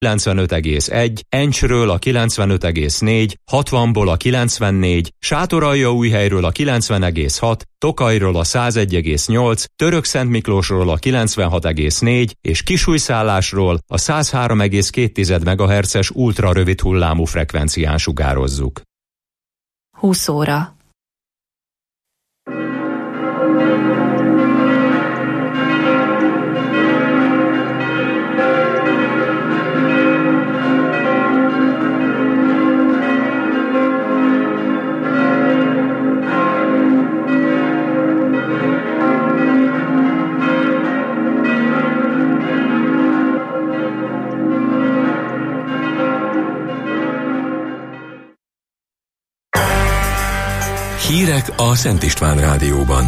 95,1, Encsről a 95,4, 60-ból a 94, Sátoraljaújhelyről a 90,6, Tokajról a 101,8, Törökszentmiklósról a 96,4 és Kisújszállásról a 103,2 MHz-es ultrarövid hullámú frekvencián sugározzuk. 20 óra. Hírek a Szent István Rádióban.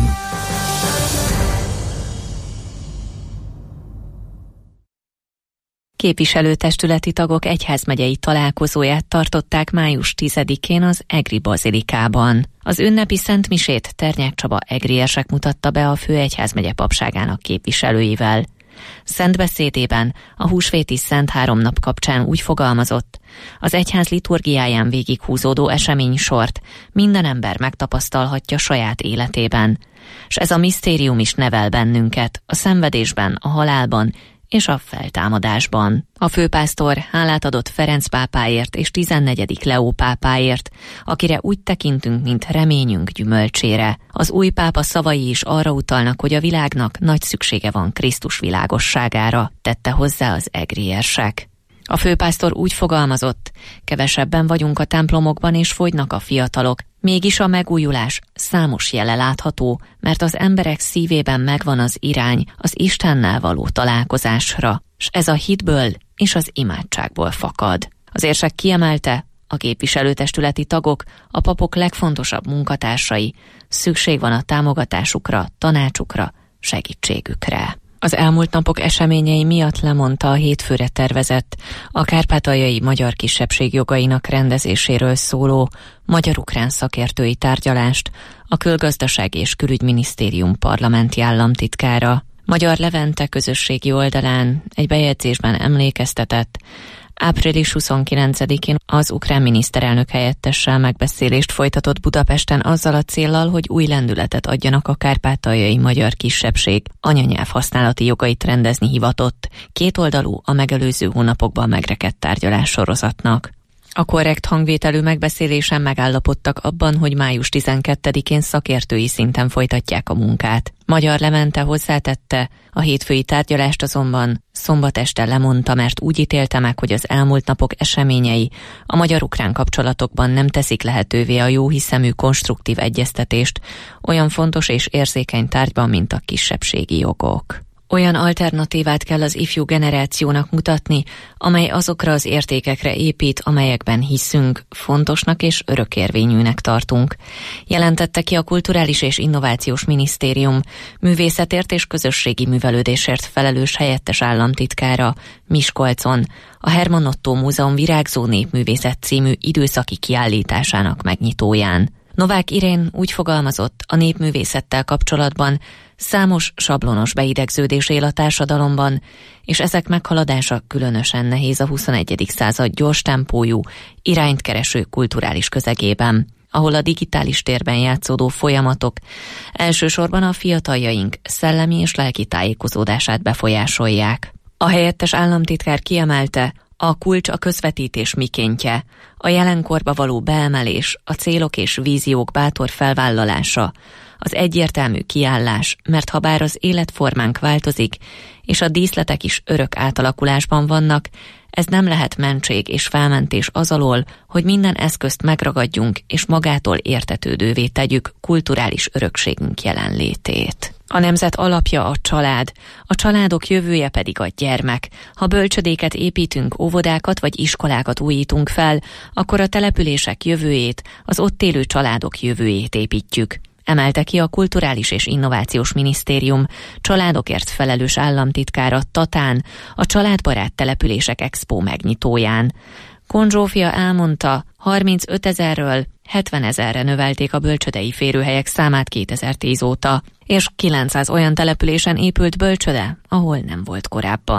Képviselőtestületi tagok egyházmegyei találkozóját tartották május 10-én az Egri bazilikában. Az ünnepi szentmisét Ternyák Csaba egriersek mutatta be a főegyházmegye papságának képviselőivel. Szentbeszédében a húsvéti Szent Háromnap kapcsán úgy fogalmazott: az egyház liturgiáján végighúzódó eseménysort minden ember megtapasztalhatja saját életében, s ez a misztérium is nevel bennünket a szenvedésben, a halálban és a feltámadásban. A főpásztor hálát adott Ferenc pápáért és 14. Leó pápáért, akire úgy tekintünk, mint reményünk gyümölcsére. Az új pápa szavai is arra utalnak, hogy a világnak nagy szüksége van Krisztus világosságára, tette hozzá az egriersek. A főpásztor úgy fogalmazott: kevesebben vagyunk a templomokban és fogynak a fiatalok, mégis a megújulás számos jele látható, mert az emberek szívében megvan az irány az Istennel való találkozásra, s ez a hitből és az imádságból fakad. Az érsek kiemelte, a képviselőtestületi tagok, a papok legfontosabb munkatársai, szükség van a támogatásukra, tanácsukra, segítségükre. Az elmúlt napok eseményei miatt lemondta a hétfőre tervezett, a kárpátaljai magyar kisebbség jogainak rendezéséről szóló magyar-ukrán szakértői tárgyalást a Külgazdasági és Külügyminisztérium parlamenti államtitkára. Magyar Levente közösségi oldalán egy bejegyzésben emlékeztetett, április 29-én az ukrán miniszterelnök helyettessel megbeszélést folytatott Budapesten azzal a céllal, hogy új lendületet adjanak a kárpátaljai magyar kisebbség anyanyelv használati jogait rendezni hivatott, kétoldalú, a megelőző hónapokban megrekedt tárgyalássorozatnak. A korrekt hangvételű megbeszélésen megállapodtak abban, hogy május 12-én szakértői szinten folytatják a munkát. Magyar Levente hozzátette, a hétfői tárgyalást azonban szombat este lemondta, mert úgy ítélte meg, hogy az elmúlt napok eseményei a magyar-ukrán kapcsolatokban nem teszik lehetővé a jóhiszemű konstruktív egyeztetést olyan fontos és érzékeny tárgyban, mint a kisebbségi jogok. Olyan alternatívát kell az ifjú generációnak mutatni, amely azokra az értékekre épít, amelyekben hiszünk, fontosnak és örökérvényűnek tartunk, jelentette ki a Kulturális és Innovációs Minisztérium művészetért és közösségi művelődésért felelős helyettes államtitkára Miskolcon, a Hermann Ottó Múzeum Virágzó Népművészet című időszaki kiállításának megnyitóján. Novák Irén úgy fogalmazott, a népművészettel kapcsolatban számos sablonos beidegződés él a társadalomban, és ezek meghaladása különösen nehéz a 21. század gyors tempójú, irányt kereső kulturális közegében, ahol a digitális térben játszódó folyamatok elsősorban a fiataljaink szellemi és lelki tájékozódását befolyásolják. A helyettes államtitkár kiemelte, a kulcs a közvetítés mikéntje, a jelenkorba való beemelés, a célok és víziók bátor felvállalása, az egyértelmű kiállás, mert ha bár az életformánk változik, és a díszletek is örök átalakulásban vannak, ez nem lehet mentség és felmentés az alól, hogy minden eszközt megragadjunk és magától értetődővé tegyük kulturális örökségünk jelenlétét. A nemzet alapja a család, a családok jövője pedig a gyermek. Ha bölcsödéket építünk, óvodákat vagy iskolákat újítunk fel, akkor a települések jövőjét, az ott élő családok jövőjét építjük, emelte ki a Kulturális és Innovációs Minisztérium családokért felelős államtitkára Tatán a Családbarát Települések Expo megnyitóján. Kohn Zsófia elmondta, 35 000-ről 70 000-re növelték a bölcsödei férőhelyek számát 2010 óta, és 900 olyan településen épült bölcsöde, ahol nem volt korábban.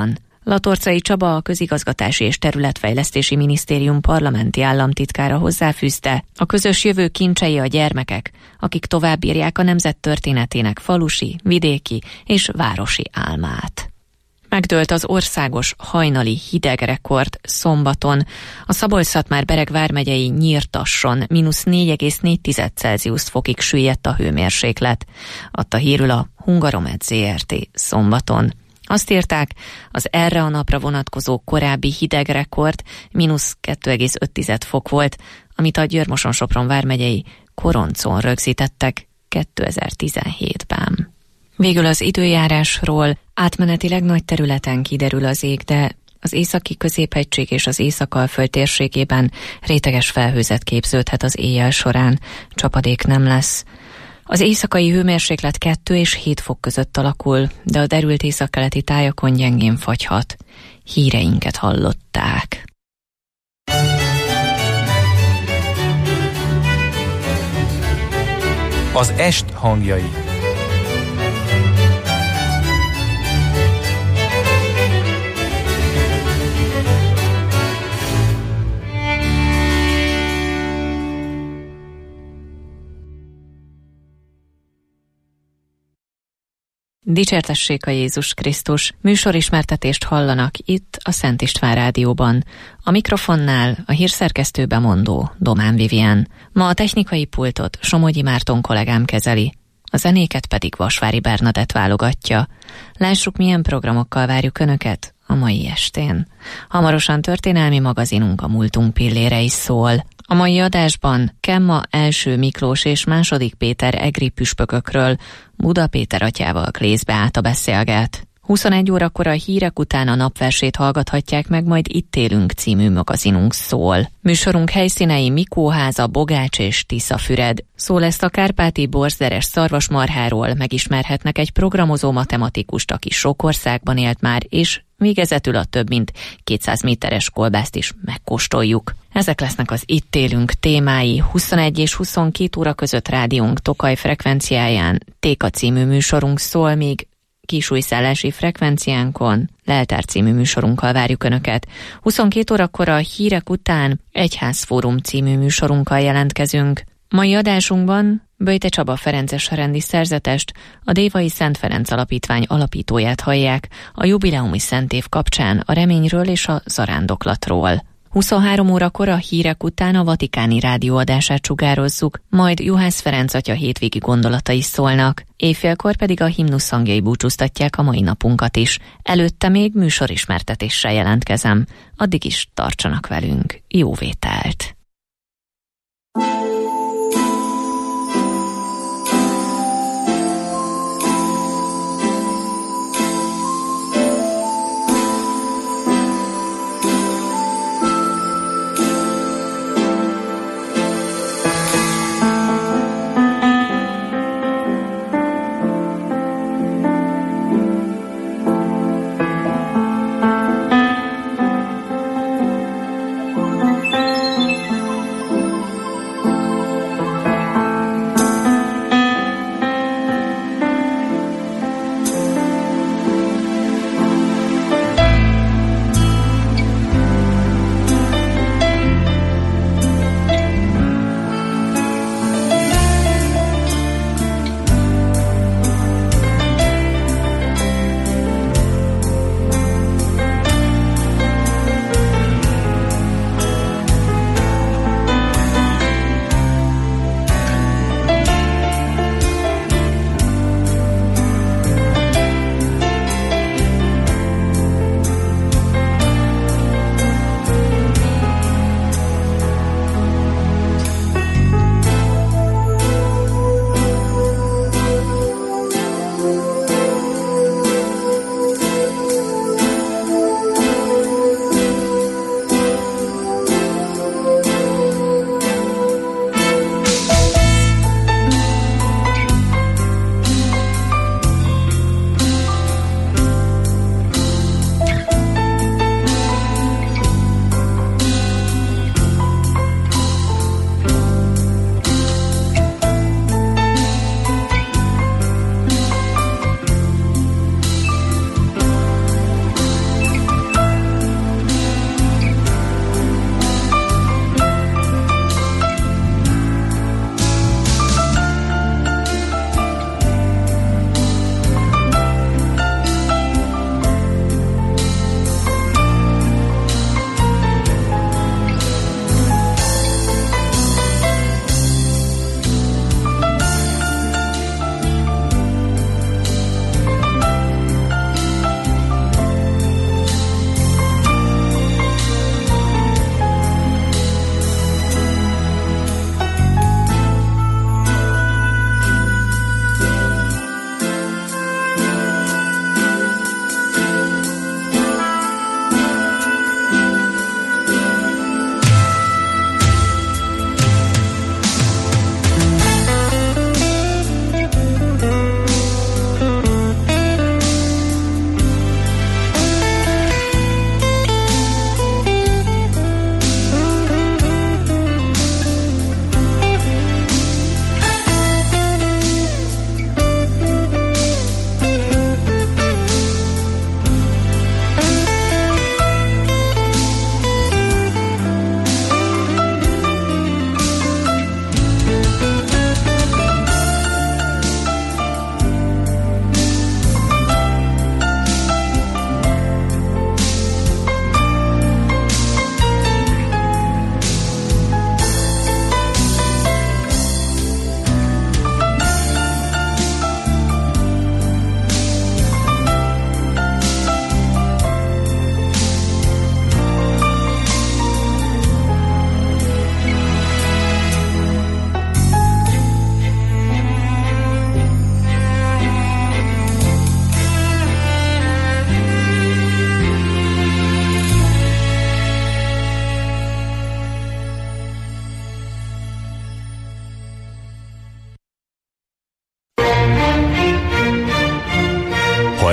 Latorcai Csaba, a Közigazgatási és Területfejlesztési Minisztérium parlamenti államtitkára hozzáfűzte, a közös jövő kincsei a gyermekek, akik továbbírják a nemzet történetének falusi, vidéki és városi álmát. Megdőlt az országos hajnali hidegrekord szombaton. A Szabolcs-Szatmár-Bereg vármegyei Nyírtasson -4,4 Celsius fokig süllyedt a hőmérséklet, adta hírül a Hungaromed Zrt. Szombaton. Azt írták, az erre a napra vonatkozó korábbi hidegrekord -2,5 fok volt, amit a Győr-Moson-Sopron vármegyei Koroncon rögzítettek 2017-ben. Végül az időjárásról: átmenetileg nagy területen kiderül az ég, de az északi középhegység és az Észak-Alföld térségében réteges felhőzet képződhet az éjjel során, csapadék nem lesz. Az éjszakai hőmérséklet 2 és 7 fok között alakul, de a derült északkeleti tájakon gyengén fagyhat. Híreinket hallották. Az est hangjai. Dicsértessék a Jézus Krisztus! Műsorismertetést hallanak itt a Szent István Rádióban. A mikrofonnál a hírszerkesztő bemondó Domán Vivien. Ma a technikai pultot Somogyi Márton kollégám kezeli, a zenéket pedig Vasvári Bernadett válogatja. Lássuk, milyen programokkal várjuk Önöket a mai estén. Hamarosan történelmi magazinunk, a múltunk pillére is szól. A mai adásban Kemma első Miklós és második Péter egri püspökökről Buda Péter atyával Klész Beáta beszélget. 21 órakor a hírek után a napversét hallgathatják meg, majd Itt élünk című magazinunk szól. Műsorunk helyszínei Mikóháza, Bogács és Tiszafüred. Szó lesz a kárpáti borzderes szarvasmarháról, megismerhetnek egy programozó matematikust, aki sok országban élt már, és végezetül a több mint 200 méteres kolbászt is megkóstoljuk. Ezek lesznek az Itt élünk témái. 21 és 22 óra között rádiónk Tokaj frekvenciáján Téka című műsorunk szól, még kisújszállási frekvenciánkon Leltár című műsorunkkal várjuk Önöket. 22 órakor a hírek után Egyházfórum című műsorunkkal jelentkezünk. Mai adásunkban Böjte Csaba ferences rendi szerzetest, a Dévai Szent Ferenc Alapítvány alapítóját hallják a jubileumi szentév kapcsán a reményről és a zarándoklatról. 23 órakor a hírek után a vatikáni rádióadását sugározzuk, majd Juhász Ferenc atya hétvégi gondolatai szólnak, éjfélkor pedig a himnusz hangjai búcsúztatják a mai napunkat is. Előtte még műsorismertetéssel jelentkezem. Addig is tartsanak velünk. Jó vételt!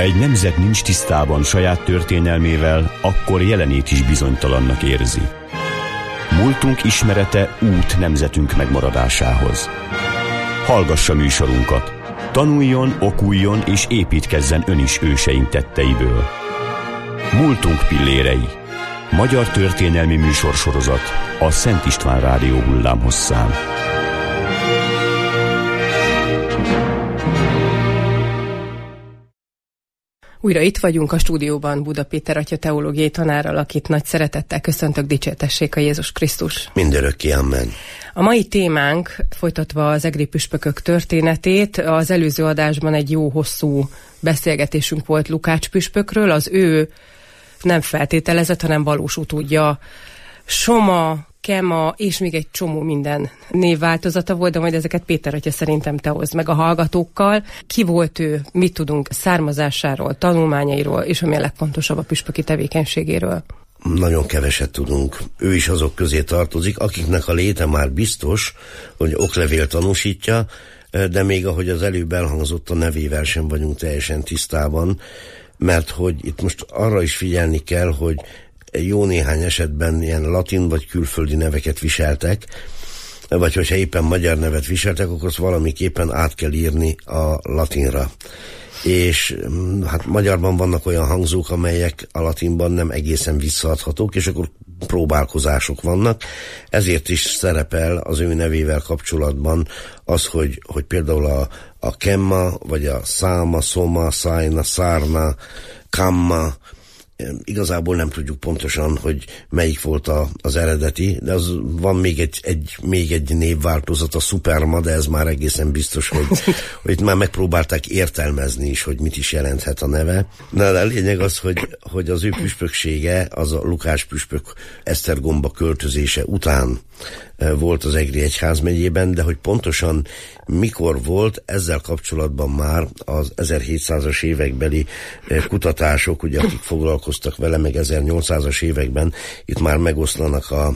Ha egy nemzet nincs tisztában saját történelmével, akkor jelenét is bizonytalannak érzi. Múltunk ismerete út nemzetünk megmaradásához. Hallgassa műsorunkat. Tanuljon, okuljon és építkezzen ön is őseink tetteiből. Múltunk pillérei. Magyar történelmi műsorsorozat a Szent István Rádió hullámhosszán. Újra itt vagyunk a stúdióban Buda Péter atya teológiai tanárral, akit nagy szeretettel köszöntök, dicsértessék a Jézus Krisztus. Mindörökké, amen. A mai témánk, folytatva az egri püspökök történetét, az előző adásban egy jó hosszú beszélgetésünk volt Lukács püspökről, az ő nem feltételezett, hanem valós utódja Soma, Kema és még egy csomó minden névváltozata volt, de majd ezeket Péter atya szerintem te hozd meg a hallgatókkal. Ki volt ő, mit tudunk származásáról, tanulmányairól, és ami a legfontosabb, a püspöki tevékenységéről? Nagyon keveset tudunk. Ő is azok közé tartozik, akiknek a léte már biztos, hogy oklevél tanúsítja, de még ahogy az előbb elhangzott, a nevével sem vagyunk teljesen tisztában, mert hogy itt most arra is figyelni kell, hogy jó néhány esetben ilyen latin vagy külföldi neveket viseltek, vagy hogyha éppen magyar nevet viseltek, akkor azt valamiképpen át kell írni a latinra. És hát magyarban vannak olyan hangzók, amelyek a latinban nem egészen visszaadhatók, és akkor próbálkozások vannak. Ezért is szerepel az ő nevével kapcsolatban az, hogy például a Kemma, vagy a Száma, Szoma, Szájna, Szárna, Kamma, igazából nem tudjuk pontosan, hogy melyik volt az eredeti, de az van még egy névváltozat, a Superma, de ez már egészen biztos, hogy itt már megpróbálták értelmezni is, hogy mit is jelenthet a neve. De a lényeg az, hogy az ő püspöksége, az a Lukács püspök Esztergomba költözése után volt az Egri egyházmegyében, de hogy pontosan mikor volt, ezzel kapcsolatban már az 1700-as évekbeli kutatások, ugye akik foglalkoztak vele, meg 1800-as években itt már megoszlanak a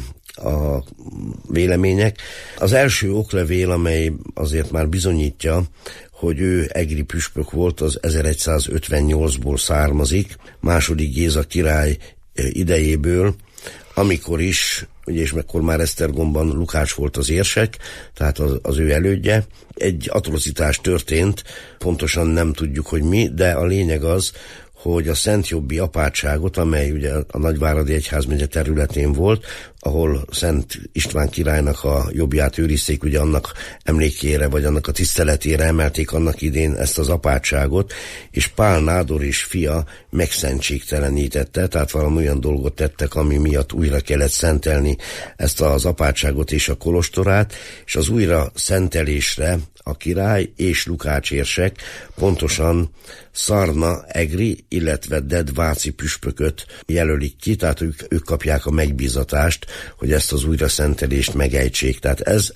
vélemények. Az első oklevél, amely azért már bizonyítja, hogy ő egri püspök volt, az 1158-ból származik, II. Géza király idejéből, amikor is, ugye, és mekkor már Esztergomban Lukács volt az érsek, tehát az ő elődje. Egy atrocitás történt, pontosan nem tudjuk, hogy mi, de a lényeg az, hogy a Szentjobbi apátságot, amely ugye a Nagyváradi Egyházmegye területén volt, ahol Szent István királynak a jobbját őrizték, ugye annak emlékére, vagy annak a tiszteletére emelték annak idén ezt az apátságot, és Pál nádor és fia megszentségtelenítette, tehát valami olyan dolgot tettek, ami miatt újra kellett szentelni ezt az apátságot és a kolostorát, és az újra szentelésre a király és Lukács érsek pontosan Szarna egri, illetve Ded váci püspököt jelölik ki, tehát ők kapják a megbízatást, hogy ezt az újraszentelést megejtsék. Tehát ez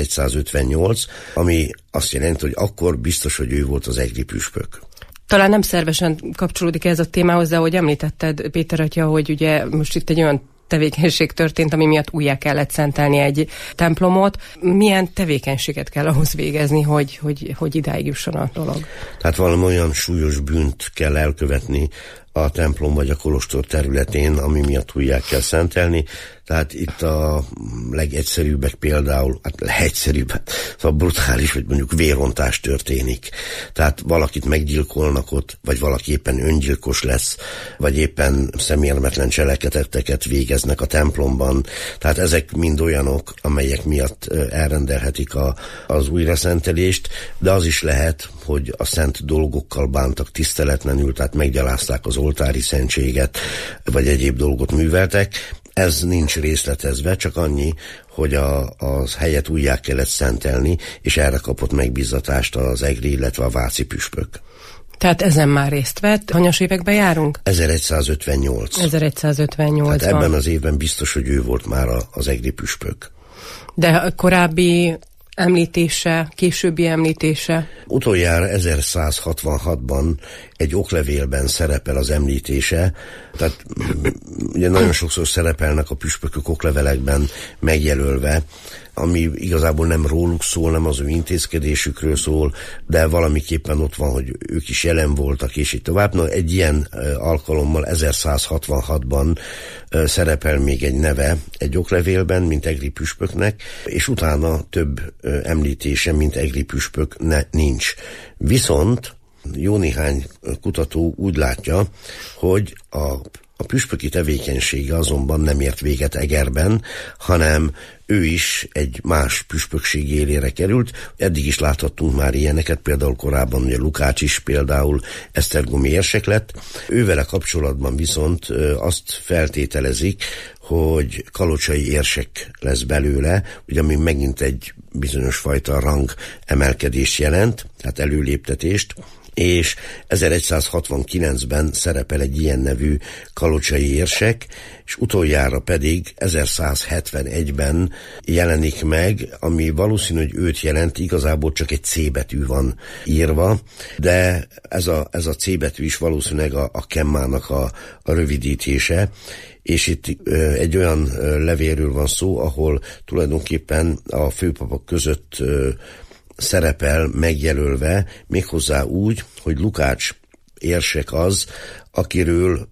1158, ami azt jelenti, hogy akkor biztos, hogy ő volt az egri püspök. Talán nem szervesen kapcsolódik ez a témához, de ahogy említetted, Péter atya, hogy ugye most itt egy olyan tevékenység történt, ami miatt újjá kellett szentelni egy templomot. Milyen tevékenységet kell ahhoz végezni, hogy idáig jusson a dolog? Tehát valami olyan súlyos bűnt kell elkövetni a templom vagy a kolostor területén, ami miatt újjá kell szentelni. Tehát itt a legegyszerűbbek például, hát legegyszerűbb, szóval brutális, hogy mondjuk vérontás történik. Tehát valakit meggyilkolnak ott, vagy valaki éppen öngyilkos lesz, vagy éppen szemérmetlen cselekedeteket végeznek a templomban. Tehát ezek mind olyanok, amelyek miatt elrendelhetik az újraszentelést, de az is lehet, hogy a szent dolgokkal bántak tiszteletlenül, tehát meggyalázták az oltári szentséget, vagy egyéb dolgot műveltek. Ez nincs részletezve, csak annyi, hogy az helyet újjá kellett szentelni, és erre kapott megbízatást az egri, illetve a váci püspök. Tehát ezen már részt vett. Hanyas években járunk? 1158. 1158-ban. Hát ebben az évben biztos, hogy ő volt már az egri püspök. De a korábbi említése, későbbi említése? Utoljára 1166-ban egy oklevélben szerepel az említése, tehát ugye nagyon sokszor szerepelnek a püspökök oklevelekben megjelölve, ami igazából nem róluk szól, nem az ő intézkedésükről szól, de valamiképpen ott van, hogy ők is jelen voltak, és így tovább. Na, egy ilyen alkalommal 1166-ban szerepel még egy neve egy oklevélben, mint egri püspöknek, és utána több említése, mint egri püspök nincs. Viszont jó néhány kutató úgy látja, hogy a püspöki tevékenysége azonban nem ért véget Egerben, hanem ő is egy más püspökség élére került. Eddig is láthattunk már ilyeneket, például korábban ugye Lukács is például esztergomi érsek lett. Ővele kapcsolatban viszont azt feltételezik, hogy kalocsai érsek lesz belőle, ugye ami megint egy bizonyos fajta rang emelkedést jelent, tehát előléptetést, és 1169-ben szerepel egy ilyen nevű kalocsai érsek, és utoljára pedig 1171-ben jelenik meg, ami valószínű, hogy őt jelent, igazából csak egy C betű van írva, de ez a C betű is valószínűleg a kemmának a rövidítése, és itt egy olyan levélről van szó, ahol tulajdonképpen a főpapok között szerepel megjelölve, méghozzá úgy, hogy Lukács érsek az, akiről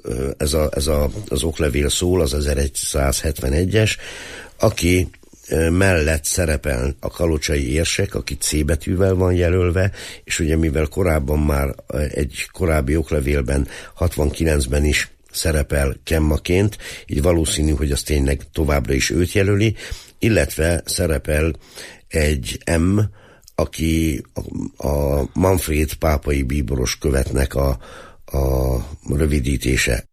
az oklevél szól, az 1171-es, aki mellett szerepel a kalocsai érsek, aki C betűvel van jelölve, és ugye mivel korábban már egy korábbi oklevélben, 69-ben is szerepel kemmaként, így valószínű, hogy az tényleg továbbra is őt jelöli, illetve szerepel egy M, aki a Manfred pápai bíboros követnek a rövidítése.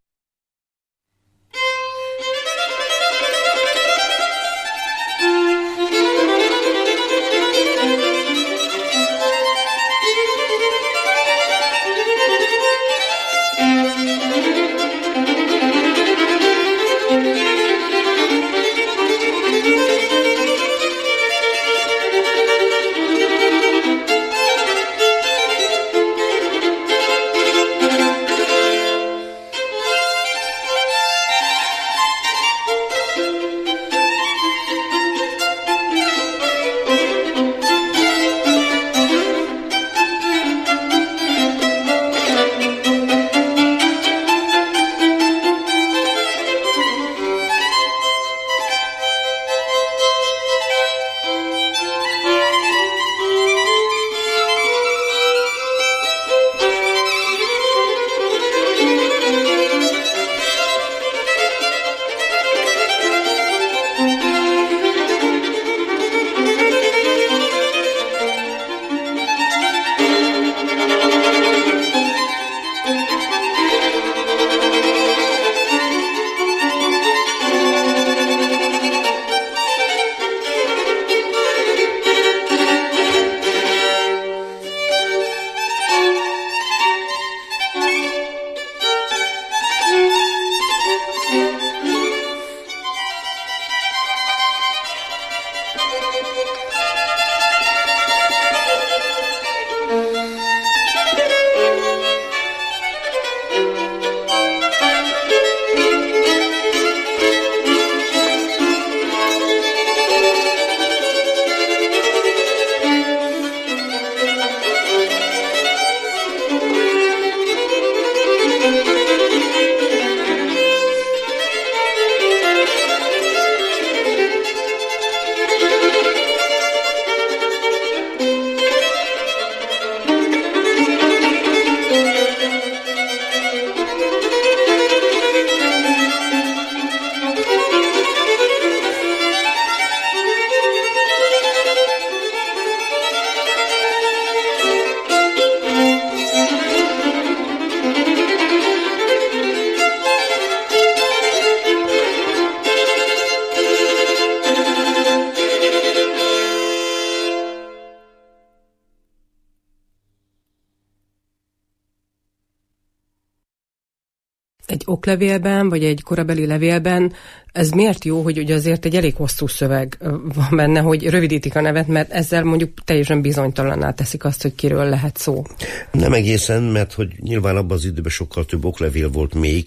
oklevélben, vagy egy korabeli levélben ez miért jó, hogy ugye azért egy elég hosszú szöveg van benne, hogy rövidítik a nevet, mert ezzel mondjuk teljesen bizonytalanná teszik azt, hogy kiről lehet szó? Nem egészen, mert hogy nyilván abban az időben sokkal több oklevél volt még,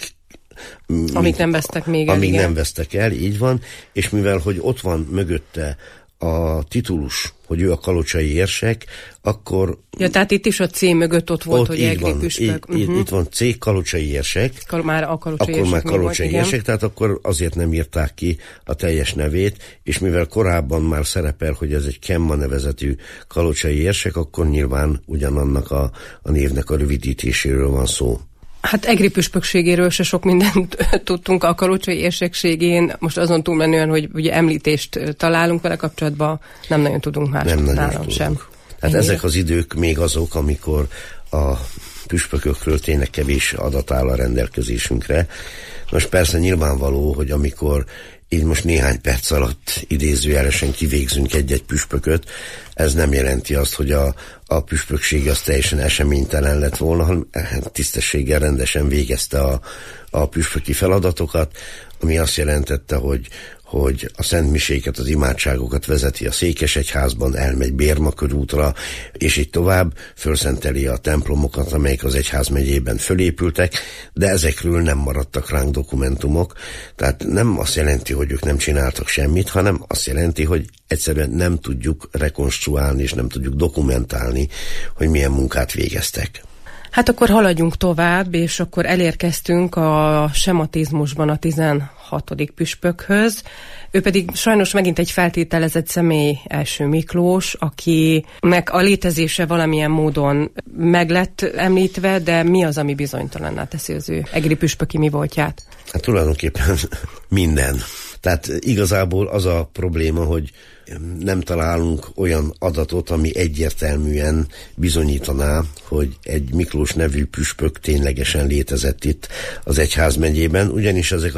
amik nem vesztek még el. Amíg nem vesztek el, így van, és mivel, hogy ott van mögötte a titulus, hogy ő a kalocsai érsek, akkor... Ja, tehát itt is a C mögött ott volt, hogy Egri püspök. Itt van C, kalocsai érsek. Már a kalocsai akkor már kalocsai érsek, tehát akkor azért nem írták ki a teljes nevét, és mivel korábban már szerepel, hogy ez egy Kemma nevezetű kalocsai érsek, akkor nyilván ugyanannak a névnek a rövidítéséről van szó. Hát Egri püspökségéről se sok mindent tudtunk, a kalocsai érsekségén, most azon túlmenően, hogy ugye említést találunk vele kapcsolatban, nem nagyon tudunk más nálam sem. Hát ezek az idők még azok, amikor a püspökökről tényleg kevés adat áll a rendelkezésünkre. Most persze nyilvánvaló, hogy amikor így most néhány perc alatt idézőjelesen kivégzünk egy-egy püspököt, ez nem jelenti azt, hogy a püspökség az teljesen eseménytelen lett volna, hanem tisztességgel rendesen végezte a püspöki feladatokat, ami azt jelentette, hogy a szentmiséket, az imádságokat vezeti a székesegyházban, elmegy Bérma körútra, és így tovább, fölszenteli a templomokat, amelyek az egyházmegyében fölépültek, de ezekről nem maradtak ránk dokumentumok. Tehát nem azt jelenti, hogy ők nem csináltak semmit, hanem azt jelenti, hogy egyszerűen nem tudjuk rekonstruálni, és nem tudjuk dokumentálni, hogy milyen munkát végeztek. Hát akkor haladjunk tovább, és akkor elérkeztünk a sematizmusban a 16. püspökhöz. Ő pedig sajnos megint egy feltételezett személy, Első Miklós, akinek a létezése valamilyen módon meg lett említve, de mi az, ami bizonytalanná teszi az ő egri püspöki mi voltját? Hát tulajdonképpen minden. Tehát igazából az a probléma, hogy nem találunk olyan adatot, ami egyértelműen bizonyítaná, hogy egy Miklós nevű püspök ténylegesen létezett itt az egyházmegyében, ugyanis ezek a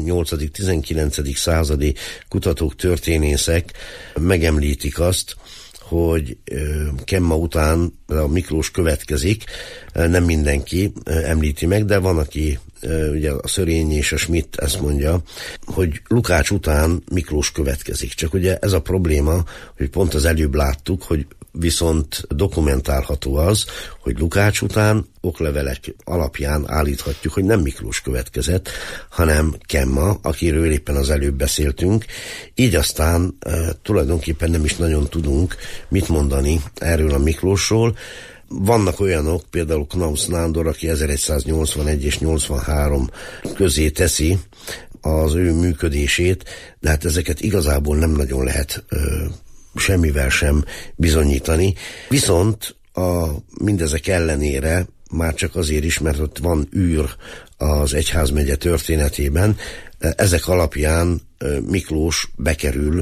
18.-19. századi kutatók, történészek megemlítik azt, hogy Kemma után a Miklós következik, nem mindenki említi meg, de van, aki, ugye a Szörényi és a Schmidt ezt mondja, hogy Lukács után Miklós következik. Csak ugye ez a probléma, hogy pont az előbb láttuk, hogy viszont dokumentálható az, hogy Lukács után oklevelek alapján állíthatjuk, hogy nem Miklós következett, hanem Kemma, akiről éppen az előbb beszéltünk. Így aztán tulajdonképpen nem is nagyon tudunk mit mondani erről a Miklósról. Vannak olyanok, például Knausz Nándor, aki 1181 és 83 közé teszi az ő működését, de hát ezeket igazából nem nagyon lehet semmivel sem bizonyítani. Viszont mindezek ellenére már csak azért is, mert ott van űr az egyházmegye történetében, ezek alapján Miklós bekerül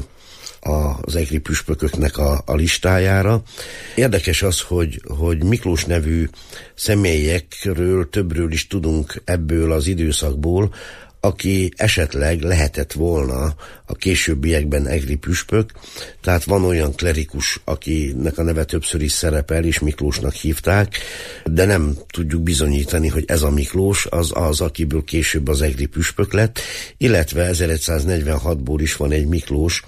az egri püspököknek a listájára. Érdekes az, hogy Miklós nevű személyekről többről is tudunk ebből az időszakból, aki esetleg lehetett volna a későbbiekben egri püspök, tehát van olyan klerikus, akinek a neve többször is szerepel, és Miklósnak hívták, de nem tudjuk bizonyítani, hogy ez a Miklós az, akiből később az egri püspök lett, illetve 1146-ból is van egy Miklós,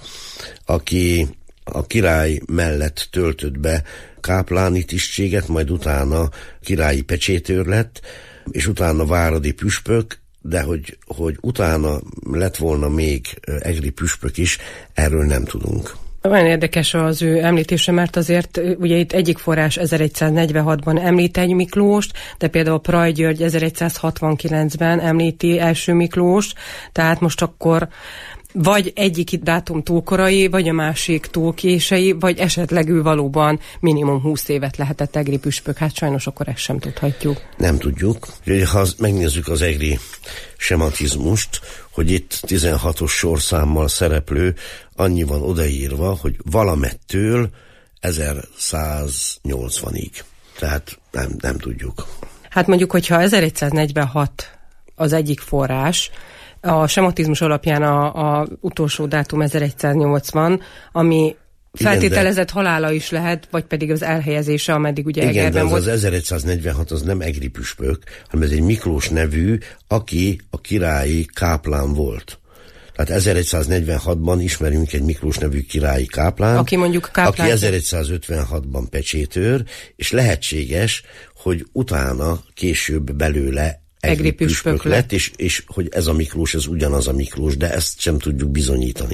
aki a király mellett töltött be kápláni tisztséget, majd utána királyi pecsétőr lett, és utána váradi püspök, de hogy utána lett volna még egri püspök is, erről nem tudunk. Olyan érdekes az ő említése, mert azért ugye itt egyik forrás 1146-ban említ egy Miklóst, de például Praj György 1169-ben említi Első Miklóst, tehát most akkor vagy egyik dátum túl korai, vagy a másik túl késői, vagy esetleg ő valóban minimum 20 évet lehetett egri püspök. Hát sajnos akkor ezt sem tudhatjuk. Nem tudjuk. Ha megnézzük az egri sematizmust, hogy itt 16-os sorszámmal szereplő, annyi van odaírva, hogy valamettől 1180-ig. Tehát nem tudjuk. Hát mondjuk, hogyha 1146 az egyik forrás, a sematizmus alapján a utolsó dátum 1180, ami feltételezett halála is lehet, vagy pedig az elhelyezése, ameddig ugye Egerben volt. volt. Igen, de az 1146 az nem egri püspök, hanem ez egy Miklós nevű, aki a királyi káplán volt. Tehát 1146-ban ismerünk egy Miklós nevű királyi káplán, aki mondjuk káplán, aki 1156-ban pecsétőr, és lehetséges, hogy utána később belőle egri püspök lett, és hogy ez a Miklós, ez ugyanaz a Miklós, de ezt sem tudjuk bizonyítani.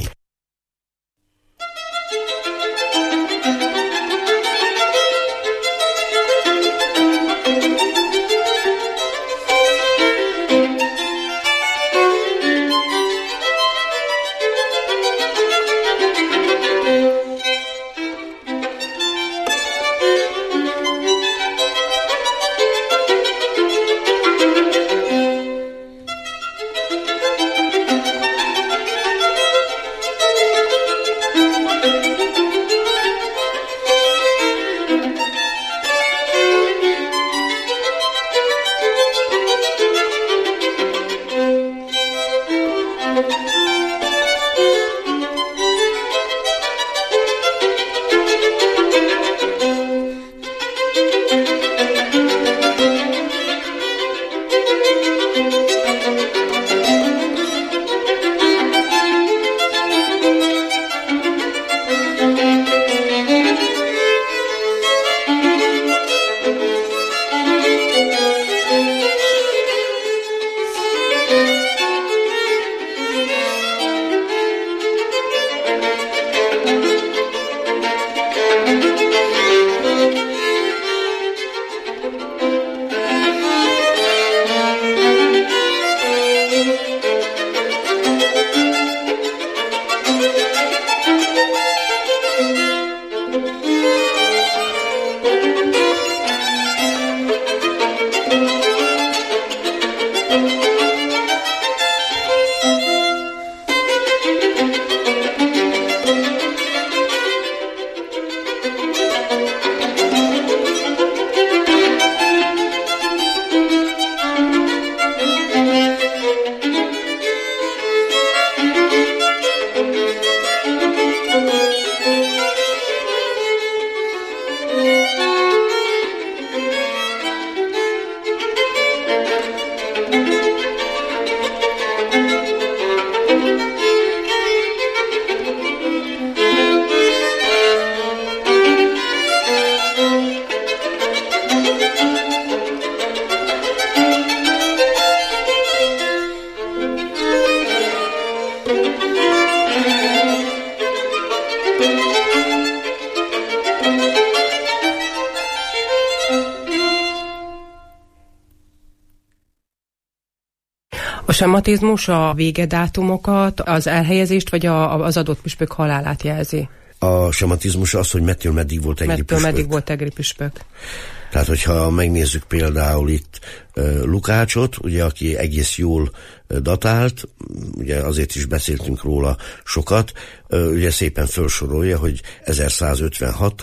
A sematizmus a végedátumokat, az elhelyezést, vagy az adott püspök halálát jelzi? A sematizmus az, hogy mettől meddig volt egri püspök. Mettől meddig volt egri püspök. Tehát, hogyha megnézzük például itt Lukácsot, ugye, aki egész jól datált, ugye azért is beszéltünk róla sokat, ugye szépen felsorolja, hogy 1156-tól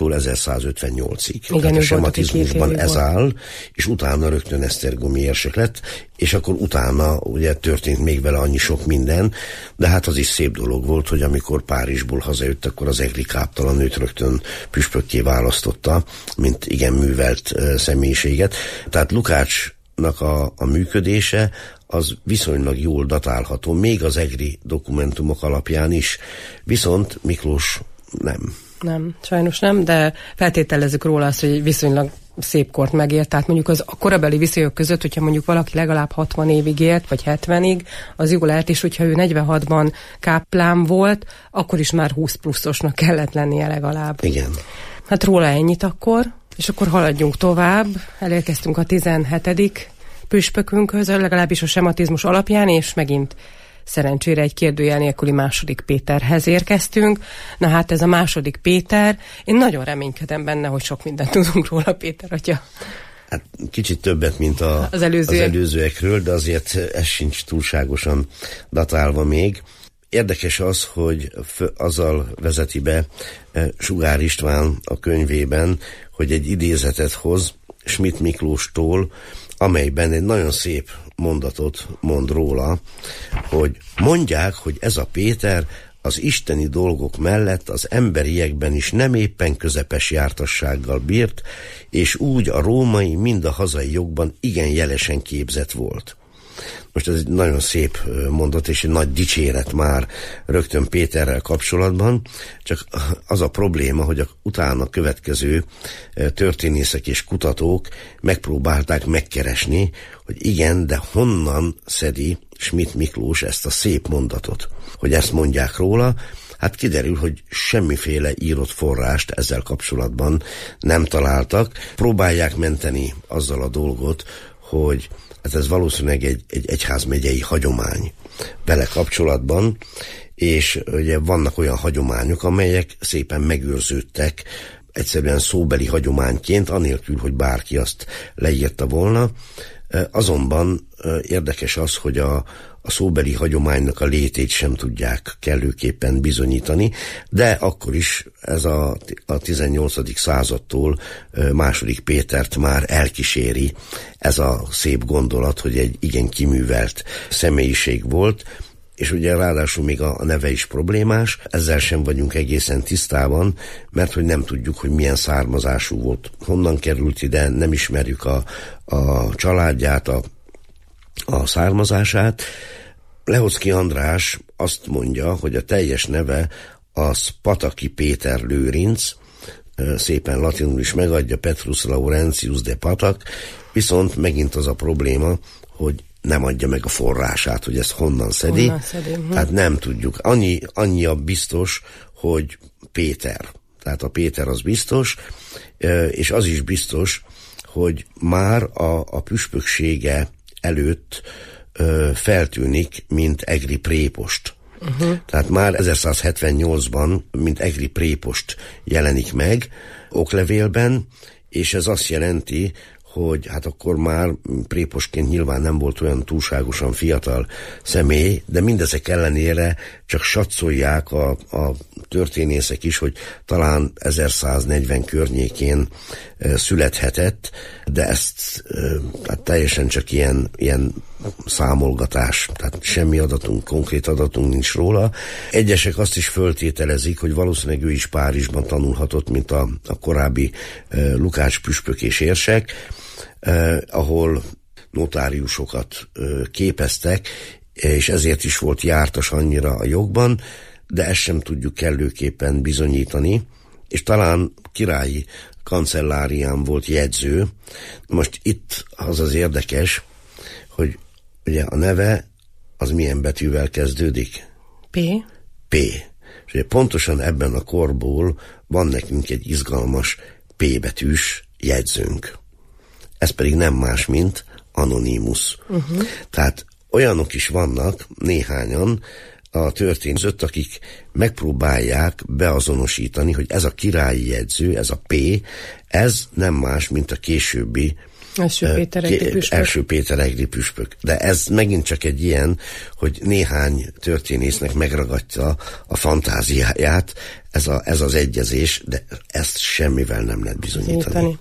1158-ig. Igen, tehát a sematizmusban ez áll, és utána rögtön esztergomi érsek lett, és akkor utána ugye történt még vele annyi sok minden, de hát az is szép dolog volt, hogy amikor Párizsból hazajött, akkor az egri káptalan őt rögtön püspökké választotta, mint igen művelt személyiséget. Tehát Lukácsnak a működése az viszonylag jól datálható, még az egri dokumentumok alapján is, viszont Miklós nem. Nem, sajnos nem, de feltételezzük róla azt, hogy viszonylag szép kort megért, tehát mondjuk az a korabeli viszonyok között, hogyha mondjuk valaki legalább 60 évig élt, vagy 70-ig, az jó lehet, és hogyha ő 46-ban káplán volt, akkor is már 20 pluszosnak kellett lennie legalább. Igen. Hát róla ennyit akkor, és akkor haladjunk tovább, elérkeztünk a 17. püspökünkhöz, legalábbis a sematizmus alapján, és megint szerencsére egy kérdőjel nélküli második Péterhez érkeztünk. Na hát ez a második Péter, én nagyon reménykedem benne, hogy sok mindent tudunk róla, Péter atya. Hát kicsit többet, mint az előzőekről, de azért ez sincs túlságosan datálva még. Érdekes az, hogy azzal vezeti be Sugár István a könyvében, hogy egy idézetet hoz Schmidt Miklóstól, amelyben egy nagyon szép mondatot mond róla, hogy mondják, hogy ez a Péter az isteni dolgok mellett az emberiekben is nem éppen közepes jártassággal bírt, és úgy a római, mind a hazai jogban igen jelesen képzett volt. Most ez egy nagyon szép mondat, és egy nagy dicséret már rögtön Péterrel kapcsolatban, csak az a probléma, hogy utána következő történészek és kutatók megpróbálták megkeresni, hogy igen, de honnan szedi Schmidt Miklós ezt a szép mondatot, hogy ezt mondják róla. Hát kiderül, hogy semmiféle írott forrást ezzel kapcsolatban nem találtak. Próbálják menteni azzal a dolgot, hogy hát ez valószínűleg egy egyházmegyei hagyomány vele kapcsolatban, és ugye vannak olyan hagyományok, amelyek szépen megőrződtek egyszerűen szóbeli hagyományként, anélkül, hogy bárki azt leírta volna. Azonban érdekes az, hogy a szóbeli hagyománynak a létét sem tudják kellőképpen bizonyítani, de akkor is ez a 18. századtól II. Pétert már elkíséri ez a szép gondolat, hogy egy igen kiművelt személyiség volt, és ugye ráadásul még a neve is problémás, ezzel sem vagyunk egészen tisztában, mert hogy nem tudjuk, hogy milyen származású volt, honnan került ide, nem ismerjük a családját, a származását. Lehoczky András azt mondja, hogy a teljes neve az Pataki Péter Lőrinc, szépen latinul is megadja, Petrus Laurentius de Patak, viszont megint az a probléma, hogy nem adja meg a forrását, hogy ezt honnan szedi. Tehát nem tudjuk. Annyi a biztos, hogy Péter. Tehát a Péter az biztos, és az is biztos, hogy már a püspöksége előtt feltűnik, mint egri prépost. Tehát már 1178-ban, mint egri prépost jelenik meg oklevélben, és ez azt jelenti, hogy hát akkor már prépostként nyilván nem volt olyan túlságosan fiatal személy, de mindezek ellenére csak satszolják a történészek is, hogy talán 1140 környékén születhetett, de ezt hát teljesen csak ilyen számolgatás, tehát semmi adatunk, konkrét adatunk nincs róla. Egyesek azt is föltételezik, hogy valószínűleg ő is Párizsban tanulhatott, mint a korábbi Lukács püspök és érsek, ahol notáriusokat képeztek, és ezért is volt jártas annyira a jogban, de ezt sem tudjuk kellőképpen bizonyítani, és talán királyi kancellárián volt jegyző. Most itt az érdekes, hogy ugye a neve az milyen betűvel kezdődik? P. P. És ugye pontosan ebben a korból van nekünk egy izgalmas P betűs jegyzőnk. Ez pedig nem más, mint Anonymous. Tehát olyanok is vannak, néhányan a történzőt, akik megpróbálják beazonosítani, hogy ez a királyi jegyző, ez a P, ez nem más, mint a későbbi első Péter egri püspök. De ez megint csak egy ilyen, hogy néhány történésznek megragadja a fantáziáját, ez az egyezés, de ezt semmivel nem lehet bizonyítani.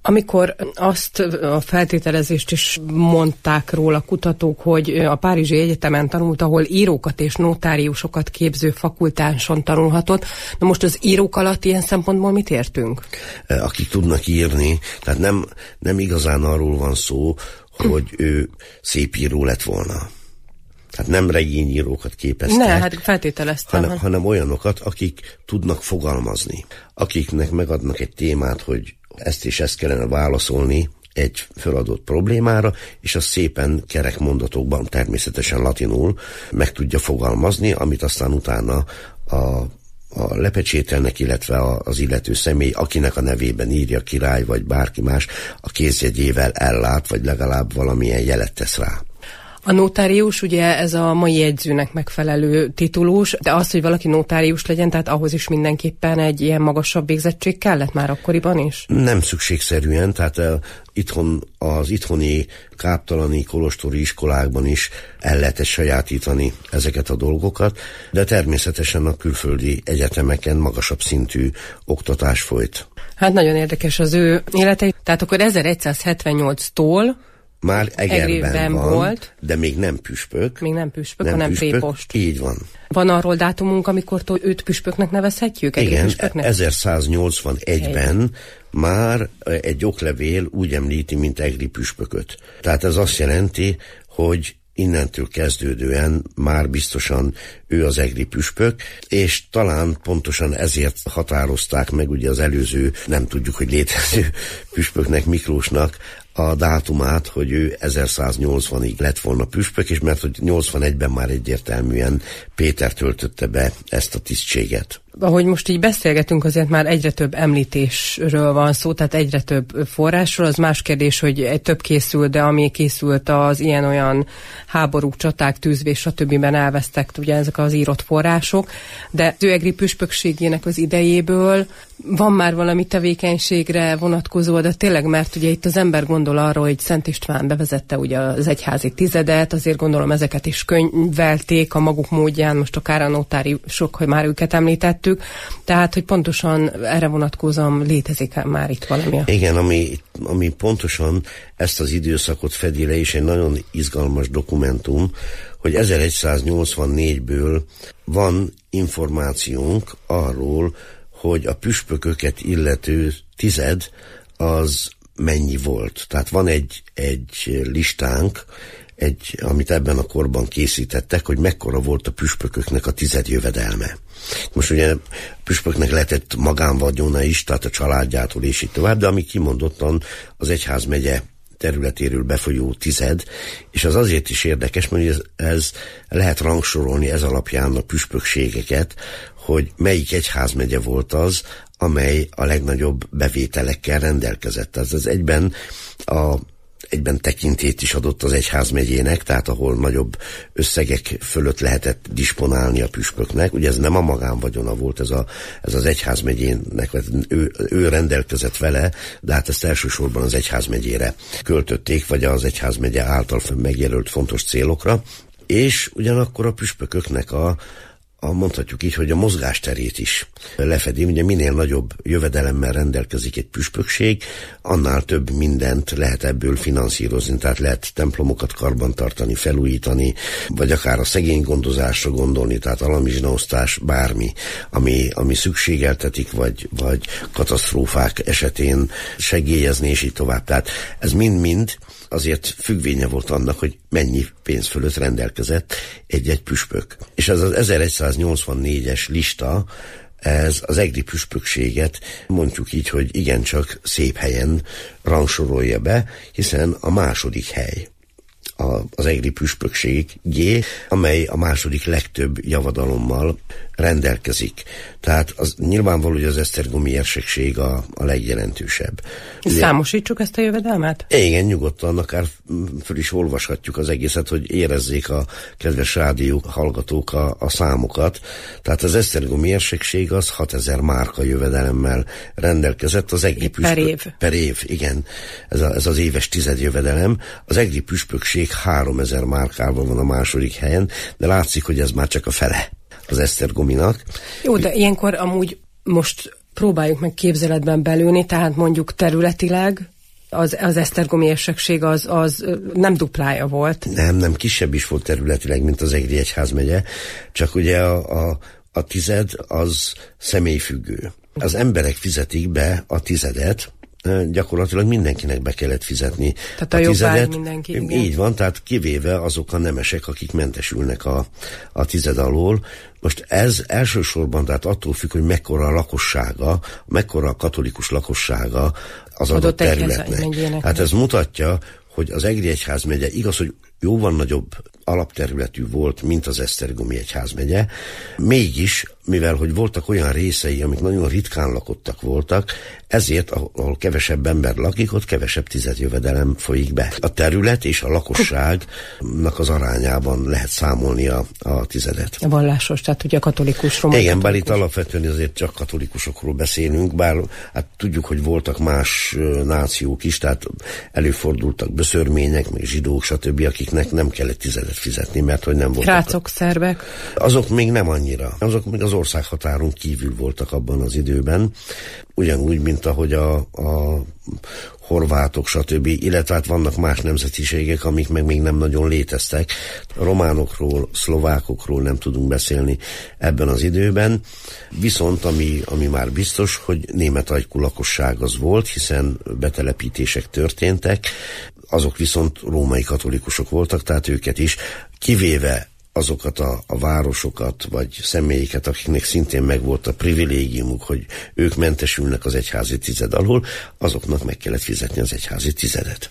Amikor azt a feltételezést is mondták róla kutatók, hogy a Párizsi Egyetemen tanult, ahol írókat és notáriusokat képző fakultáson tanulhatott. Na most az írók alatt ilyen szempontból mit értünk? Akik tudnak írni, tehát nem igazán arról van szó, hogy ő szép író lett volna. Tehát nem regényírókat képeztek. Ne, hát feltételeztem. Hanem olyanokat, akik tudnak fogalmazni. Akiknek megadnak egy témát, hogy ezt és ezt kellene válaszolni egy feladott problémára, és azt szépen kerek mondatokban, természetesen latinul meg tudja fogalmazni, amit aztán utána a lepecsételnek, illetve az illető személy, akinek a nevében írja, király vagy bárki más, a kézjegyével ellát, vagy legalább valamilyen jelet tesz rá. A notárius ugye ez a mai jegyzőnek megfelelő titulus, de az, hogy valaki notárius legyen, tehát ahhoz is mindenképpen egy ilyen magasabb végzettség kellett már akkoriban is? Nem szükségszerűen, tehát az itthoni káptalani kolostori iskolákban is el lehet sajátítani ezeket a dolgokat, de természetesen a külföldi egyetemeken magasabb szintű oktatás folyt. Hát nagyon érdekes az ő élete, tehát akkor 1178-tól már Egerben van, volt, de még nem püspök. Még nem püspök, hanem prépost. Így van. Van arról dátumunk, amikor őt püspöknek nevezhetjük? Igen, 1181-ben már egy oklevél úgy említi, mint egri püspököt. Tehát ez azt jelenti, hogy innentől kezdődően már biztosan ő az egri püspök, és talán pontosan ezért határozták meg ugye az előző, nem tudjuk, hogy létező püspöknek, Miklósnak a dátumát, hogy ő 1180-ig lett volna püspök, és mert hogy 81-ben már egyértelműen Péter töltötte be ezt a tisztséget. Ahogy most így beszélgetünk, azért már egyre több említésről van szó, tehát egyre több forrásról. Az más kérdés, hogy több készül, de ami készült az ilyen-olyan háborúk, csaták, tűzvés, stb. Elvesztek ugye ezek az írott források. De az ő egri püspökségének az idejéből van már valami tevékenységre vonatkozó, de tényleg, mert ugye itt az ember gondol arra, hogy Szent István bevezette ugye az egyházi tizedet, azért gondolom ezeket is könyvelték a maguk módján, most akár a notáriusok, hogy már őket említettük. Tehát, hogy pontosan erre vonatkozóan létezik már itt valami. Igen, ami pontosan ezt az időszakot fedi le, és egy nagyon izgalmas dokumentum, hogy 1184-ből van információnk arról, hogy a püspököket illető tized az mennyi volt. Tehát van egy listánk, amit ebben a korban készítettek, hogy mekkora volt a püspököknek a tizedjövedelme. Most ugye a püspöknek lehetett magánvagyona is, tehát a családjától és így tovább, de ami kimondottan az egyházmegye területéről befolyó tized, és az azért is érdekes, mert ez lehet rangsorolni ez alapján a püspökségeket, hogy melyik egyházmegye volt az, amely a legnagyobb bevételekkel rendelkezett. Ez egyben tekintét is adott az egyházmegyének, tehát ahol nagyobb összegek fölött lehetett disponálni a püspöknek. Ugye ez nem a magánvagyona volt, ez az egyházmegyének, ő rendelkezett vele, de hát ezt elsősorban az egyházmegyére költötték, vagy az egyházmegye által megjelölt fontos célokra, és ugyanakkor a püspököknek mondhatjuk így, hogy a mozgásterét is lefedi. Ugye minél nagyobb jövedelemmel rendelkezik egy püspökség, annál több mindent lehet ebből finanszírozni, tehát lehet templomokat karbantartani, felújítani, vagy akár a szegény gondozásra gondolni, tehát alamizsnaosztás, bármi, ami szükségeltetik, vagy katasztrófák esetén segélyezni, és így tovább. Tehát ez mind-mind azért függvénye volt annak, hogy mennyi pénz fölött rendelkezett egy püspök. És ez az 1184-es lista, ez az egri püspökséget mondjuk így, hogy igencsak szép helyen rangsorolja be, hiszen a második hely az egri püspökség G, amely a második legtöbb javadalommal rendelkezik. Tehát az nyilvánvaló, hogy az esztergomi érsekség a legjelentősebb. Számosítsuk ezt a jövedelmet? Igen, nyugodtan, akár föl is olvashatjuk az egészet, hogy érezzék a kedves rádió hallgatók a számokat. Tehát az esztergomi érsekség az 6000 márka jövedelemmel rendelkezett. Az egri püspök... Per év, igen. Ez az éves tizedjövedelem. Az egri püspökség 3000 márkával van a második helyen, de látszik, hogy ez már csak a fele az esztergominak. Jó, de ilyenkor amúgy most próbáljuk meg képzeletben belőni, tehát mondjuk területileg az esztergomi érsekség az nem duplája volt. Nem, kisebb is volt területileg, mint az Egri egyházmegye, csak ugye a tized az személyfüggő. Az emberek fizetik be a tizedet, gyakorlatilag mindenkinek be kellett fizetni. Tehát a tizedet, mindenki. Igen. Így van, tehát kivéve azok a nemesek, akik mentesülnek a tized alól. Most ez elsősorban tehát attól függ, hogy mekkora a lakossága, mekkora a katolikus lakossága az adott területnek. Hát ez mutatja, hogy az Egri egyházmegye igaz, hogy jóval nagyobb alapterületű volt, mint az esztergomi egyházmegye, mégis, mivel hogy voltak olyan részei, amik nagyon ritkán lakottak voltak, ezért, ahol kevesebb ember lakik, ott kevesebb tizedjövedelem folyik be. A terület és a lakosságnak az arányában lehet számolni a tizedet. A vallásos, tehát ugye a katolikus, román. Igen, bár itt alapvetően azért csak katolikusokról beszélünk, bár hát tudjuk, hogy voltak más nációk is, tehát előfordultak böszörmények, meg zsidók, stb., akiknek nem kellett tizedet fizetni, mert hogy nem voltak. Krácok, szerbek? Azok még nem annyira. Azok még az országhatáron kívül voltak abban az időben, ugyanúgy, mint ahogy a horvátok, stb., illetve hát vannak más nemzetiségek, amik meg még nem nagyon léteztek. A románokról, szlovákokról nem tudunk beszélni ebben az időben. Viszont ami már biztos, hogy német ajkú lakosság az volt, hiszen betelepítések történtek, azok viszont római katolikusok voltak, tehát őket is, kivéve azokat a városokat, vagy személyeket, akiknek szintén megvolt a privilégiumuk, hogy ők mentesülnek az egyházi tized alól, azoknak meg kellett fizetni az egyházi tizedet.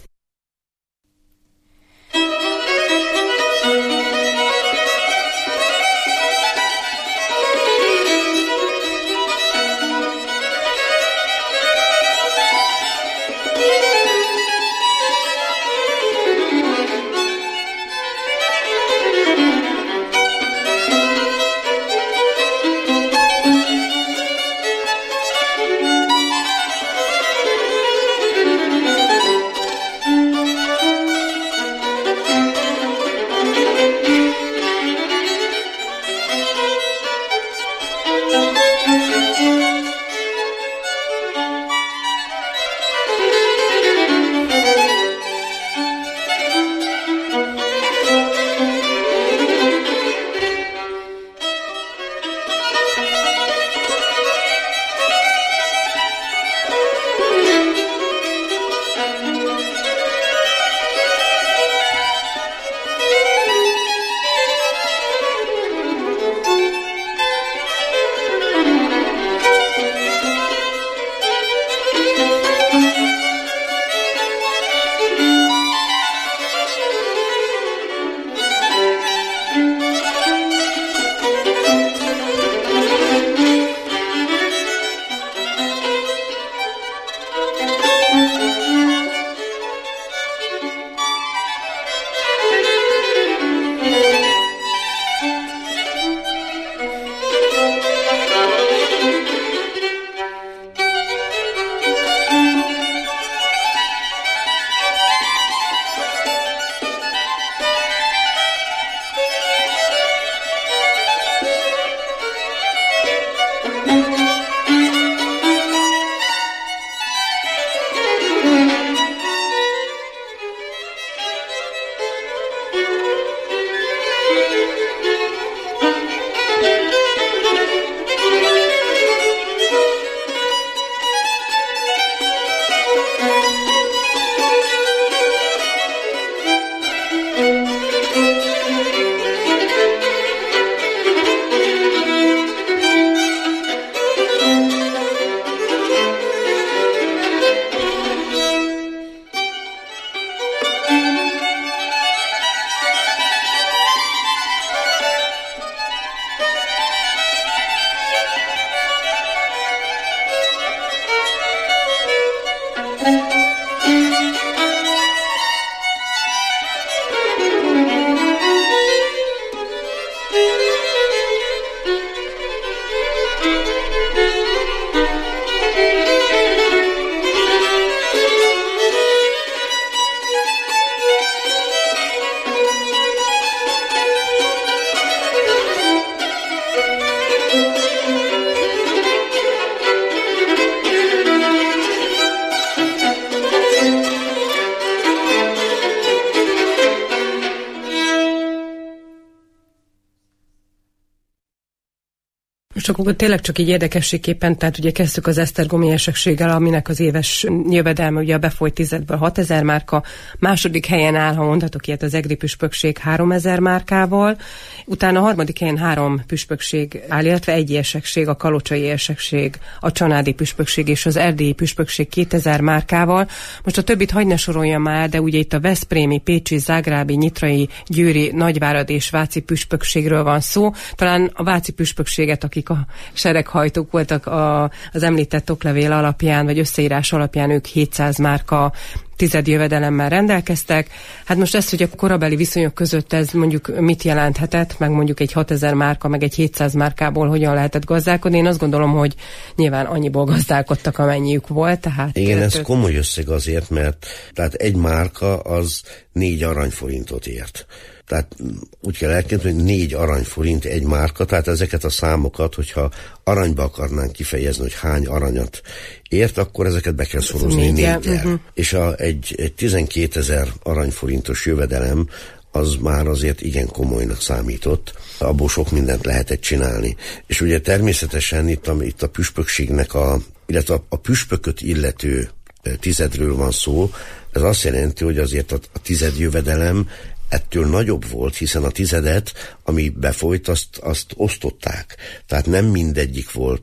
Most akkor tényleg csak így érdekességképpen, tehát ugye kezdtük az esztergomi érsekséggel, aminek az éves jövedelme ugye a befolyt 10-ből 6000 márka, második helyen áll, ha mondhatok ilyet, az egri püspökség 3000 márkával, utána a harmadik helyen 3 püspökség áll, illetve egy érsekség, a kalocsai érsekség, a csanádi püspökség és az erdélyi püspökség 2000 márkával. Most a többit hagy ne soroljam már, de ugye itt a veszprémi, pécsi, zágrábi, nyitrai, győri, nagyváradi és váci püspökségről van szó. Talán a váci püspökséget, akik a sereghajtók voltak az említett oklevél alapján, vagy összeírás alapján, ők 700 márka tizedjövedelemmel rendelkeztek. Hát most ezt, hogy a korabeli viszonyok között ez mondjuk mit jelenthetett, meg mondjuk egy 6000 márka, meg egy 700 márkából hogyan lehetett gazdálkodni. Én azt gondolom, hogy nyilván annyiból gazdálkodtak, amennyiük volt. Tehát igen, ez komoly összeg azért, mert tehát egy márka az 4 aranyforintot ért. Tehát úgy kell elképzelni, hogy 4 aranyforint egy márka, tehát ezeket a számokat, hogyha aranyba akarnánk kifejezni, hogy hány aranyat ért, akkor ezeket be kell szorozni 4-jel. És egy 12 000 aranyforintos jövedelem az már azért igen komolynak számított. Abból sok mindent lehetett csinálni. És ugye természetesen itt a püspökségnek, illetve a püspököt illető tizedről van szó. Ez azt jelenti, hogy azért a tized jövedelem ettől nagyobb volt, hiszen a tizedet, ami befolyt, azt osztották. Tehát nem mindegyik volt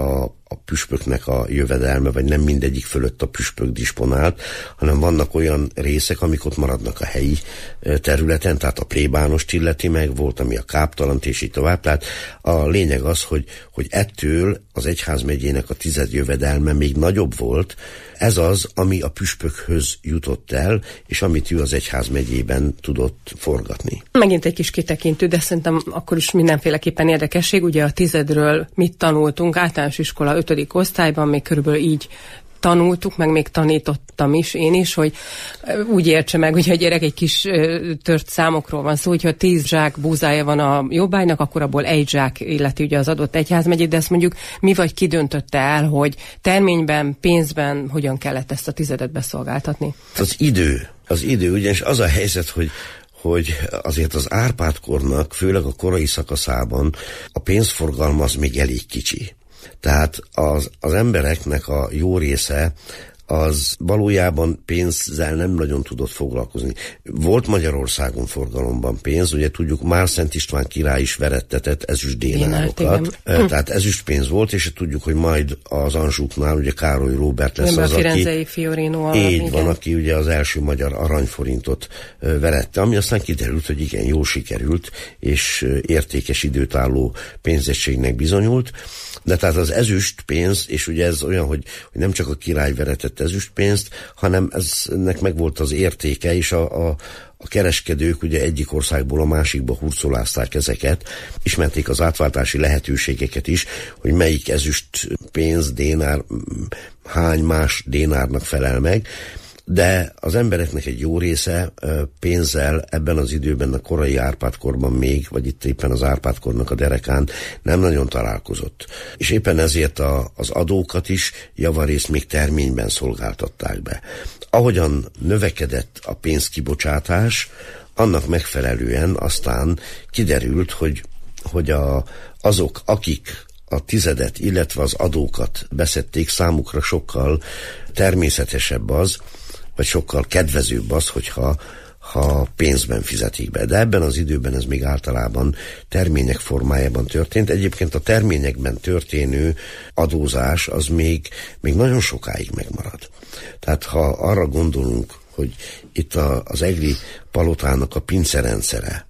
a püspöknek a jövedelme, vagy nem mindegyik fölött a püspök disponált, hanem vannak olyan részek, amik ott maradnak a helyi területen, tehát a plébánost illeti meg, volt, ami a káptalant, és így tovább. Tehát a lényeg az, hogy ettől az egyházmegyének a tized jövedelme még nagyobb volt. Ez az, ami a püspökhöz jutott el, és amit ő az egyházmegyében tudott forgatni. Megint egy kis kitekintő, de szerintem akkor is mindenféleképpen érdekesség. Ugye a tizedről mit tanultunk? Általános iskola 5. osztályban még körülbelül így tanultuk, meg még tanítottam is én is, hogy úgy értse meg, hogy a gyerek egy kis tört számokról van szó, hogyha 10 zsák búzája van a jobbágynak, akkor abból 1 zsák illeti ugye az adott egyházmegyét, de ezt mondjuk mi vagy ki döntötte el, hogy terményben, pénzben hogyan kellett ezt a tizedet beszolgáltatni? Az idő, ugyanis az a helyzet, hogy azért az Árpád-kornak, főleg a korai szakaszában a pénzforgalma az még elég kicsi. Tehát az embereknek a jó része az valójában pénzzel nem nagyon tudott foglalkozni. Volt Magyarországon forgalomban pénz, ugye tudjuk, már Szent István király is verettetett ezüst dénárokat, tehát ezüst pénz volt, és tudjuk, hogy majd az Anjouknál ugye Károly Róbert lesz az, aki Fiorino így van, aki ugye az első magyar aranyforintot verette, ami aztán kiderült, hogy igen, jól sikerült, és értékes időtálló pénzegységnek bizonyult. De tehát az ezüst pénz, és ugye ez olyan, hogy nem csak a király veretett ezüst pénzt, hanem ennek meg volt az értéke, és a kereskedők ugye egyik országból a másikba hurcolázták ezeket, ismerték az átváltási lehetőségeket is, hogy melyik ezüst pénz, dénár, hány más dénárnak felel meg, de az embereknek egy jó része pénzzel ebben az időben, a korai Árpád-korban még, vagy itt éppen az Árpád-kornak a derekán nem nagyon találkozott. És éppen ezért az adókat is javarészt még terményben szolgáltatták be. Ahogyan növekedett a pénzkibocsátás, annak megfelelően aztán kiderült, hogy azok, akik a tizedet, illetve az adókat beszedték, számukra sokkal természetesebb az, vagy sokkal kedvezőbb az, hogyha pénzben fizetik be. De ebben az időben ez még általában termények formájában történt. Egyébként a terményekben történő adózás az még nagyon sokáig megmarad. Tehát ha arra gondolunk, hogy itt az egri palotának a pincerendszere,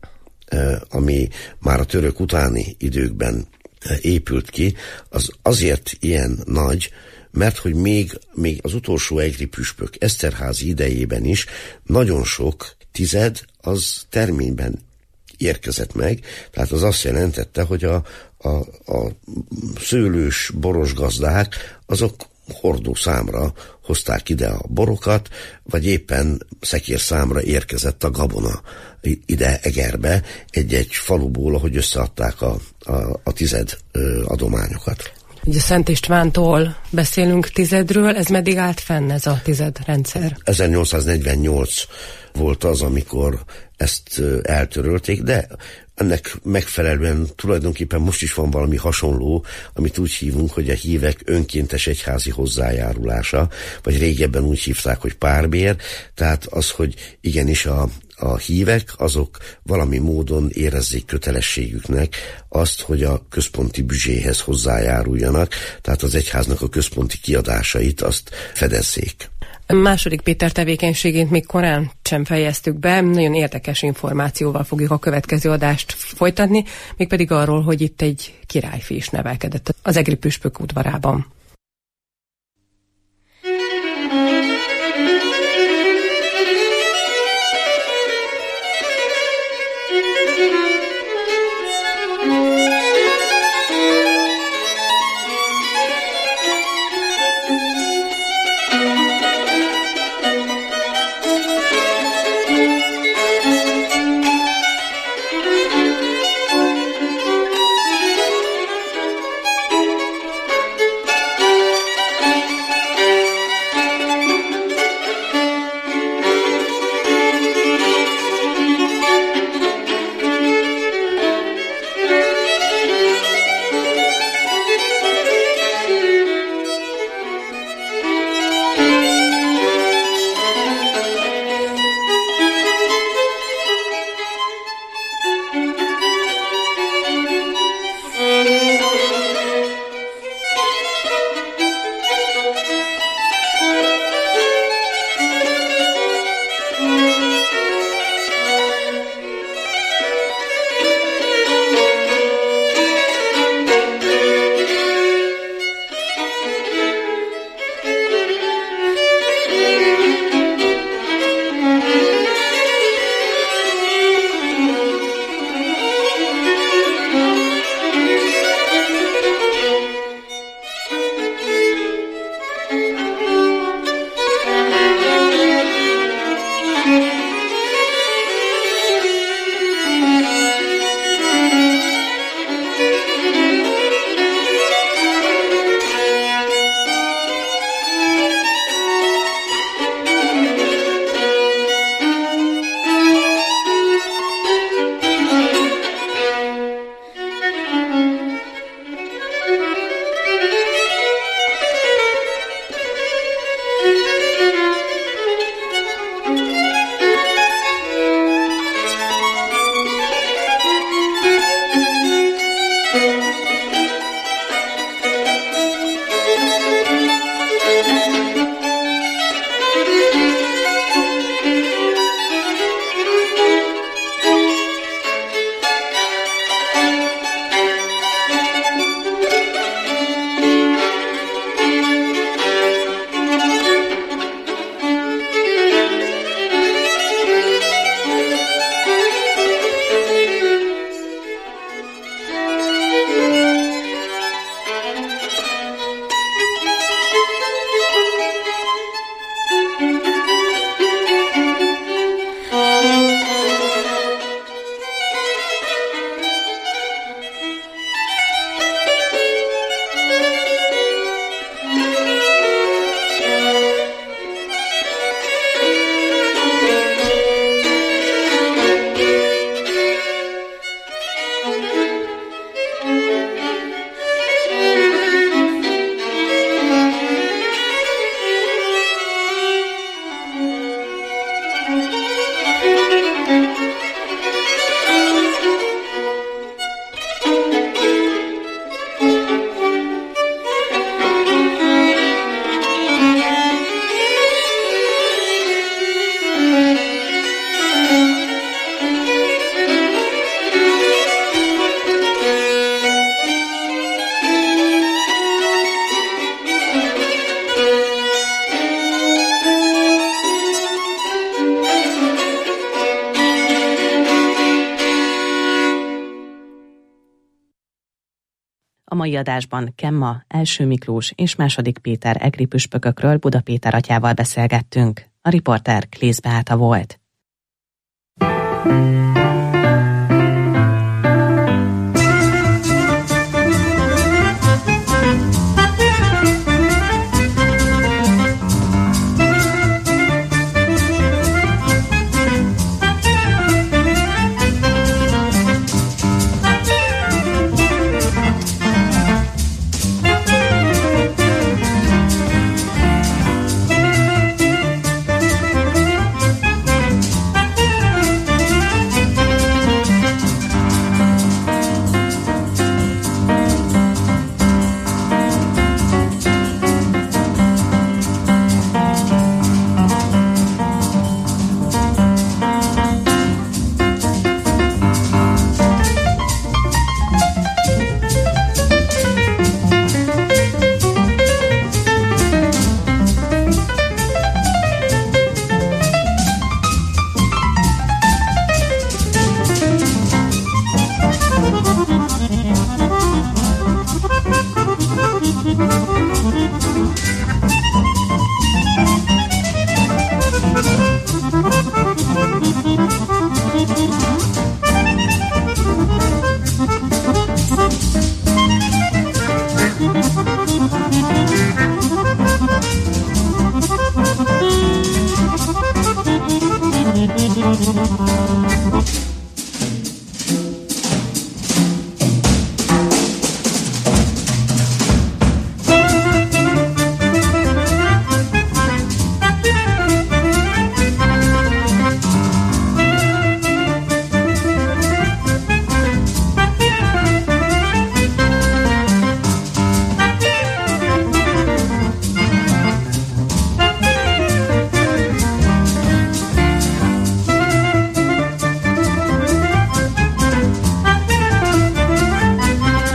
ami már a török utáni időkben épült ki, az azért ilyen nagy, mert hogy még az utolsó egri püspök Eszterházy idejében is nagyon sok tized az terményben érkezett meg, tehát az azt jelentette, hogy a szőlős boros gazdák azok hordó számra hozták ide a borokat, vagy éppen szekér számra érkezett a gabona ide Egerbe egy-egy faluból, ahogy összeadták a tized adományokat. Ugye Szent Istvántól beszélünk tizedről, ez meddig állt fenn ez a tizedrendszer? 1848 volt az, amikor ezt eltörölték, de ennek megfelelően tulajdonképpen most is van valami hasonló, amit úgy hívunk, hogy a hívek önkéntes egyházi hozzájárulása, vagy régebben úgy hívták, hogy párbér, tehát az, hogy igenis a hívek azok valami módon érezzék kötelességüknek azt, hogy a központi büdzséhez hozzájáruljanak, tehát az egyháznak a központi kiadásait azt fedezzék. Második Péter tevékenységét még korán sem fejeztük be, nagyon érdekes információval fogjuk a következő adást folytatni, mégpedig arról, hogy itt egy királyfi is nevelkedett az egri püspök udvarában. A mai adásban Kemma, Első Miklós és II. Péter egri püspökökről Buda Péter atyával beszélgettünk. A riporter Klész Beáta volt.